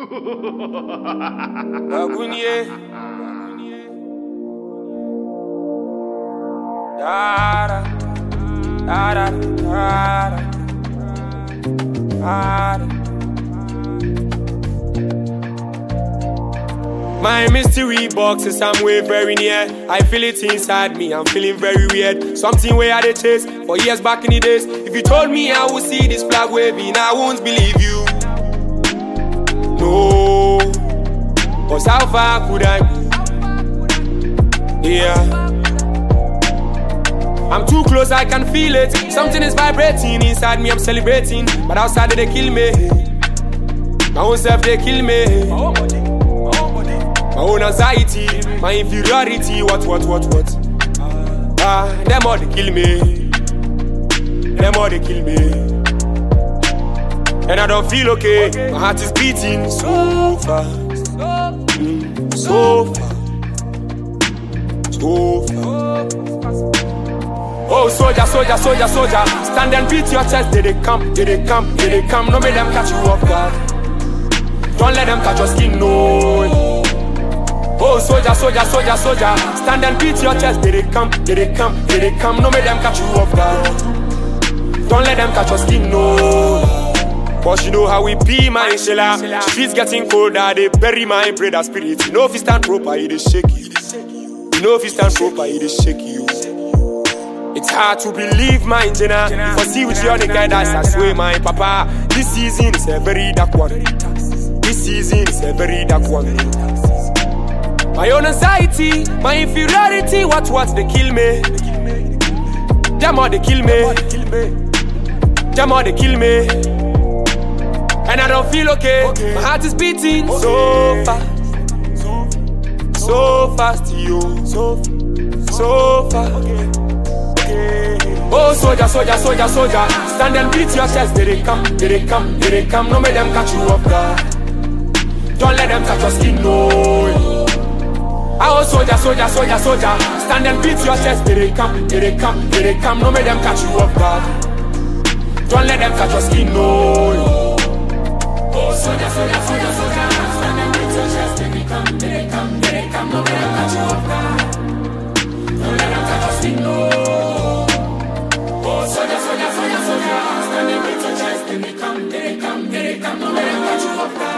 Agunye. Da da da da da. My mystery box is somewhere very near. I feel it inside me, I'm feeling very weird. Something where I did chase for years back in the days. If you told me I would see this flag waving, I won't believe you. No, cause how far could I be? Yeah, I'm too close, I can feel it. Something is vibrating inside me, I'm celebrating. But outside they kill me. My own self they kill me. My own anxiety, my inferiority, what? Them all they kill me. Them all they kill me. And I don't feel okay. My heart is beating so fast, so fast, so fast. Oh, soldier, stand and beat your chest. They come. No make them catch you off guard. Don't let them catch your skin, no. Oh, soldier, stand and beat your chest. They come. No make them catch you off guard. Don't let them catch your skin, no. Cause you know how we be, my shella. Streets getting colder, they bury my brother spirit. You know if you stand proper, it is shaky. You know if you stand proper, it is shaky. It's hard to believe, my Jenna. For see with your nigga, that's I swear, my papa. This season is a very dark one. This season is a very dark one. My own anxiety, my inferiority, what they kill me. Them all they kill me. Them all they kill me. And I don't feel okay. My heart is beating so fast, so fast, yo, so fast. Oh, soldier, stand and beat your chest. They come. No make them catch you off guard. Don't let them touch your skin, no. Oh, soldier, stand and beat your chest. They come. No make them catch you off guard. Don't let them catch your skin, no. Oh, soldier, stand and beat your chest. They come. No make them catch you off guard. Don't let them catch your skin, no. Oh, soldier, stand and beat your chest. They come. No make them catch you off guard.